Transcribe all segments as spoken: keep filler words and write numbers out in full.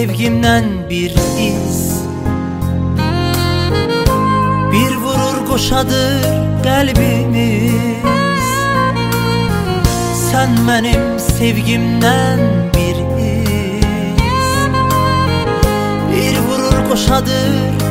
sevgimden bir iz, bir vurur koşadır kalbimiz. Sen benim sevgimden bir iz, bir vurur koşadır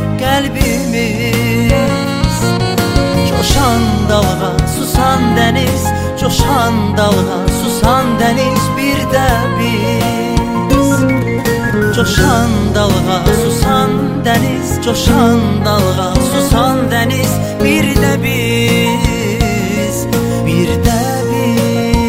kalbimiz. Coşan dalga, susan deniz, coşan dalga, susan deniz, bir de biz. Coşan dalga, susan deniz, coşan dalga, susan deniz, bir de biz, bir de biz.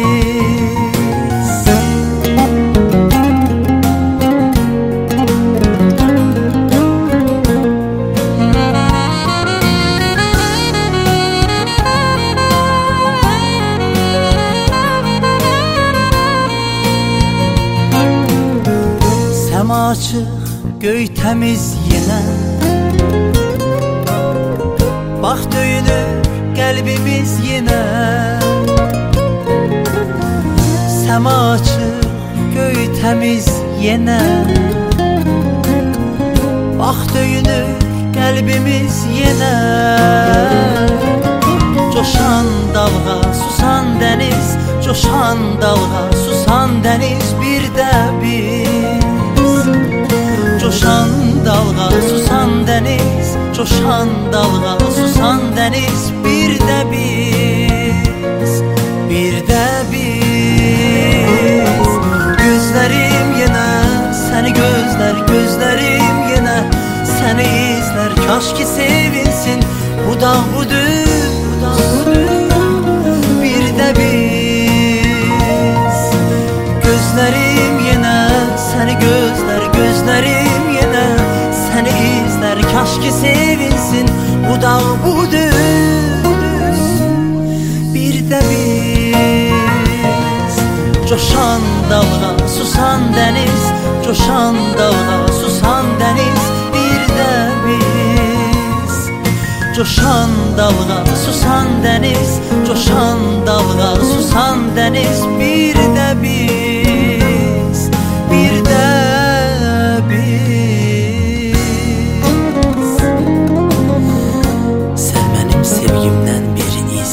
Sema açık, göy temiz yine, bak döyünür kalbimiz yine. Sema açık, göy temiz yine, bak döyünür kalbimiz yine. Coşan dalga, susan deniz, coşan dalga, susan deniz, bir de biz. Coşan dalga, susan deniz, coşan dalga, susan deniz, bir de biz, bir de biz. Gözlerim yine seni gözler, gözlerim yine seni izler. Kaş ki sevinsin bu dağ bu düz, bu dağ bu düz, bir de biz. Gözlerim yine seni gözler, gözlerim yine seni izler. Kaş ki sevinsin bu dağ bu düz, bir de biz. Coşan dalga, susan deniz, coşan dalga, susan deniz, bir de biz. Coşan dalga, susan deniz, coşan dalga, susan deniz, bir de biz, bir de biz. Sen benim sevgimden bir iz,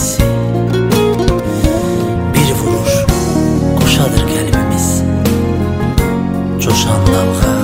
bir vurur koşadır kalbimiz. Coşan dalga,